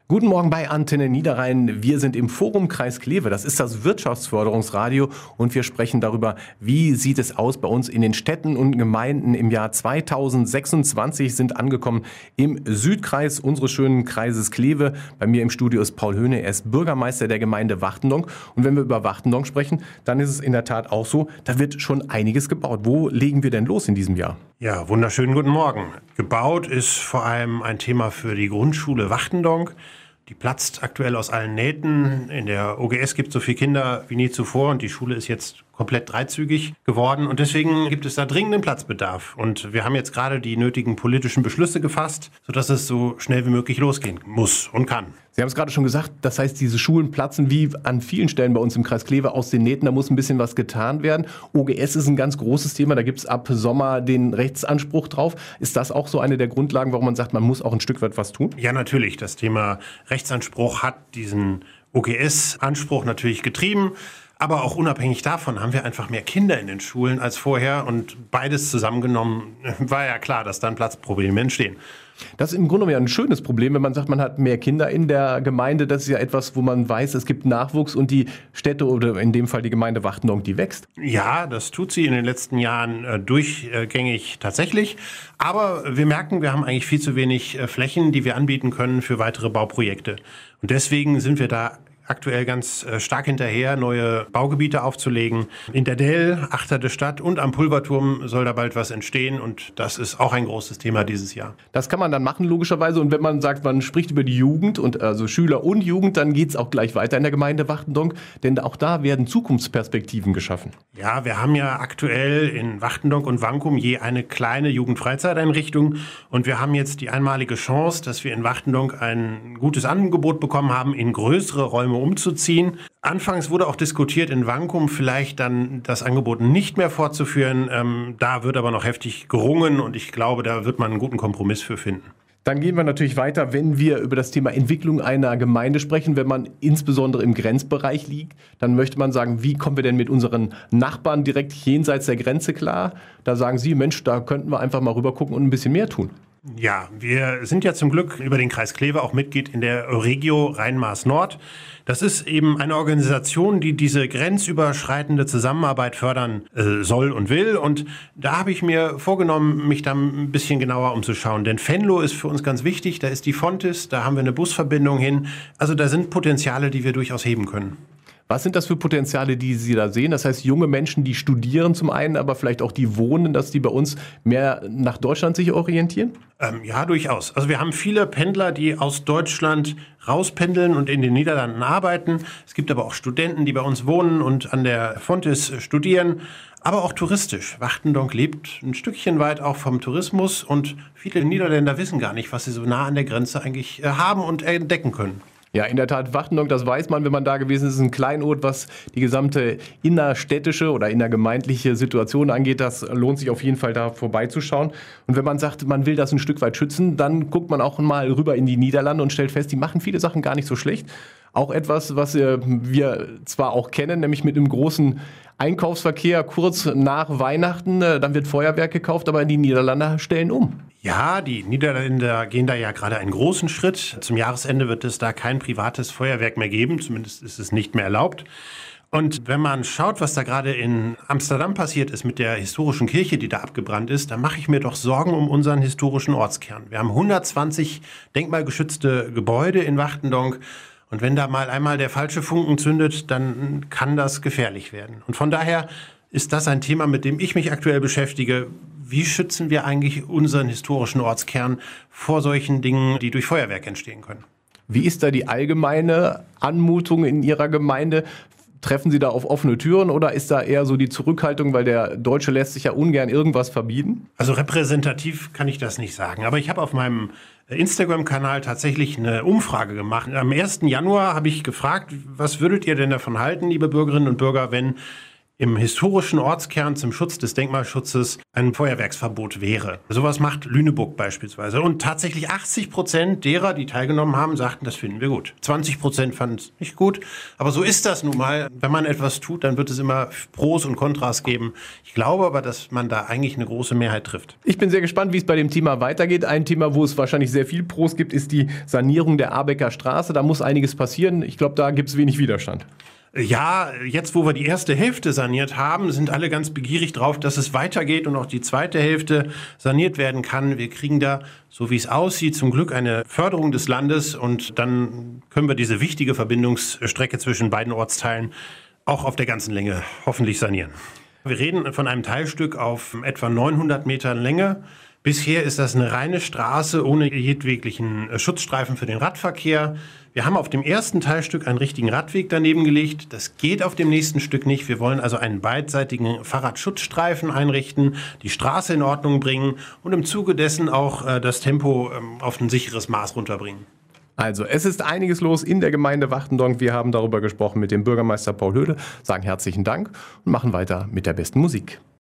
Guten Morgen bei Antenne Niederrhein. Wir sind im Forum Kreis Kleve. Das ist das Wirtschaftsförderungsradio und wir sprechen darüber, wie sieht es aus bei uns in den Städten und Gemeinden. Im Jahr 2026 sind angekommen im Südkreis unseres schönen Kreises Kleve. Bei mir im Studio ist Paul Höhne, er ist Bürgermeister der Gemeinde Wachtendonk. Und wenn wir über Wachtendonk sprechen, dann ist es in der Tat auch so, da wird schon einiges gebaut. Wo legen wir denn los in diesem Jahr? Ja, wunderschönen guten Morgen. Gebaut ist vor allem ein Thema für die Grundschule Wachtendonk. Die platzt aktuell aus allen Nähten. In der OGS gibt es so viele Kinder wie nie zuvor und die Schule ist jetzt komplett dreizügig geworden. Und deswegen gibt es da dringenden Platzbedarf. Und wir haben jetzt gerade die nötigen politischen Beschlüsse gefasst, sodass es so schnell wie möglich losgehen muss und kann. Sie haben es gerade schon gesagt, das heißt, diese Schulen platzen wie an vielen Stellen bei uns im Kreis Kleve aus den Nähten. Da muss ein bisschen was getan werden. OGS ist ein ganz großes Thema. Da gibt es ab Sommer den Rechtsanspruch drauf. Ist das auch so eine der Grundlagen, warum man sagt, man muss auch ein Stück weit was tun? Ja, natürlich. Das Thema Rechtsanspruch hat diesen OGS-Anspruch natürlich getrieben. Aber auch unabhängig davon haben wir einfach mehr Kinder in den Schulen als vorher. Und beides zusammengenommen war ja klar, dass dann Platzprobleme entstehen. Das ist im Grunde ja ein schönes Problem, wenn man sagt, man hat mehr Kinder in der Gemeinde. Das ist ja etwas, wo man weiß, es gibt Nachwuchs und die Städte oder in dem Fall die Gemeinde Wachtendonk, die wächst. Ja, das tut sie in den letzten Jahren durchgängig tatsächlich. Aber wir merken, wir haben eigentlich viel zu wenig Flächen, die wir anbieten können für weitere Bauprojekte. Und deswegen sind wir da aktuell ganz stark hinterher, neue Baugebiete aufzulegen. In der Dell, achterte Stadt und am Pulverturm soll da bald was entstehen und das ist auch ein großes Thema dieses Jahr. Das kann man dann machen, logischerweise. Und wenn man sagt, man spricht über die Jugend und also Schüler und Jugend, dann geht es auch gleich weiter in der Gemeinde Wachtendonk, denn auch da werden Zukunftsperspektiven geschaffen. Ja, wir haben ja aktuell in Wachtendonk und Wankum je eine kleine Jugendfreizeiteinrichtung und wir haben jetzt die einmalige Chance, dass wir in Wachtendonk ein gutes Angebot bekommen haben, in größere Räume umzuziehen. Anfangs wurde auch diskutiert, in Wankum vielleicht dann das Angebot nicht mehr fortzuführen. Da wird aber noch heftig gerungen und ich glaube, da wird man einen guten Kompromiss für finden. Dann gehen wir natürlich weiter, wenn wir über das Thema Entwicklung einer Gemeinde sprechen. Wenn man insbesondere im Grenzbereich liegt, dann möchte man sagen, wie kommen wir denn mit unseren Nachbarn direkt jenseits der Grenze klar? Da sagen Sie, Mensch, da könnten wir einfach mal rüber gucken und ein bisschen mehr tun. Ja, wir sind ja zum Glück über den Kreis Kleve auch Mitglied in der Euregio Rhein-Maas-Nord. Das ist eben eine Organisation, die diese grenzüberschreitende Zusammenarbeit fördern soll und will. Und da habe ich mir vorgenommen, mich da ein bisschen genauer umzuschauen. Denn Venlo ist für uns ganz wichtig. Da ist die Fontis, da haben wir eine Busverbindung hin. Also da sind Potenziale, die wir durchaus heben können. Was sind das für Potenziale, die Sie da sehen? Das heißt, junge Menschen, die studieren zum einen, aber vielleicht auch die wohnen, dass die bei uns mehr nach Deutschland sich orientieren? Ja, durchaus. Also wir haben viele Pendler, die aus Deutschland rauspendeln und in den Niederlanden arbeiten. Es gibt aber auch Studenten, die bei uns wohnen und an der Fontis studieren. Aber auch touristisch. Wachtendonk lebt ein Stückchen weit auch vom Tourismus und viele Niederländer wissen gar nicht, was sie so nah an der Grenze eigentlich haben und entdecken können. Ja, in der Tat, Wachtendonk, das weiß man, wenn man da gewesen ist, ist ein Kleinod, was die gesamte innerstädtische oder innergemeindliche Situation angeht. Das lohnt sich auf jeden Fall, da vorbeizuschauen. Und wenn man sagt, man will das ein Stück weit schützen, dann guckt man auch mal rüber in die Niederlande und stellt fest, die machen viele Sachen gar nicht so schlecht. Auch etwas, was wir zwar auch kennen, nämlich mit einem großen Einkaufsverkehr kurz nach Weihnachten. Dann wird Feuerwerk gekauft, aber die Niederlande stellen um. Ja, die Niederländer gehen da ja gerade einen großen Schritt. Zum Jahresende wird es da kein privates Feuerwerk mehr geben. Zumindest ist es nicht mehr erlaubt. Und wenn man schaut, was da gerade in Amsterdam passiert ist mit der historischen Kirche, die da abgebrannt ist, dann mache ich mir doch Sorgen um unseren historischen Ortskern. Wir haben 120 denkmalgeschützte Gebäude in Wachtendonk. Und wenn da mal einmal der falsche Funken zündet, dann kann das gefährlich werden. Und von daher ist das ein Thema, mit dem ich mich aktuell beschäftige. Wie schützen wir eigentlich unseren historischen Ortskern vor solchen Dingen, die durch Feuerwerk entstehen können? Wie ist da die allgemeine Anmutung in Ihrer Gemeinde? Treffen Sie da auf offene Türen oder ist da eher so die Zurückhaltung, weil der Deutsche lässt sich ja ungern irgendwas verbieten? Also repräsentativ kann ich das nicht sagen. Aber ich habe auf meinem Instagram-Kanal tatsächlich eine Umfrage gemacht. Am 1. Januar habe ich gefragt, was würdet ihr denn davon halten, liebe Bürgerinnen und Bürger, wenn im historischen Ortskern zum Schutz des Denkmalschutzes ein Feuerwerksverbot wäre. Sowas macht Lüneburg beispielsweise. Und tatsächlich 80% derer, die teilgenommen haben, sagten, das finden wir gut. 20% fanden es nicht gut. Aber so ist das nun mal. Wenn man etwas tut, dann wird es immer Pros und Kontras geben. Ich glaube aber, dass man da eigentlich eine große Mehrheit trifft. Ich bin sehr gespannt, wie es bei dem Thema weitergeht. Ein Thema, wo es wahrscheinlich sehr viel Pros gibt, ist die Sanierung der Abecker Straße. Da muss einiges passieren. Ich glaube, da gibt es wenig Widerstand. Ja, jetzt wo wir die erste Hälfte saniert haben, sind alle ganz begierig drauf, dass es weitergeht und auch die zweite Hälfte saniert werden kann. Wir kriegen da, so wie es aussieht, zum Glück eine Förderung des Landes und dann können wir diese wichtige Verbindungsstrecke zwischen beiden Ortsteilen auch auf der ganzen Länge hoffentlich sanieren. Wir reden von einem Teilstück auf etwa 900 Metern Länge. Bisher ist das eine reine Straße ohne jedweglichen Schutzstreifen für den Radverkehr. Wir haben auf dem ersten Teilstück einen richtigen Radweg daneben gelegt. Das geht auf dem nächsten Stück nicht. Wir wollen also einen beidseitigen Fahrradschutzstreifen einrichten, die Straße in Ordnung bringen und im Zuge dessen auch das Tempo auf ein sicheres Maß runterbringen. Also, es ist einiges los in der Gemeinde Wachtendonk. Wir haben darüber gesprochen mit dem Bürgermeister Paul Höhle, sagen herzlichen Dank und machen weiter mit der besten Musik.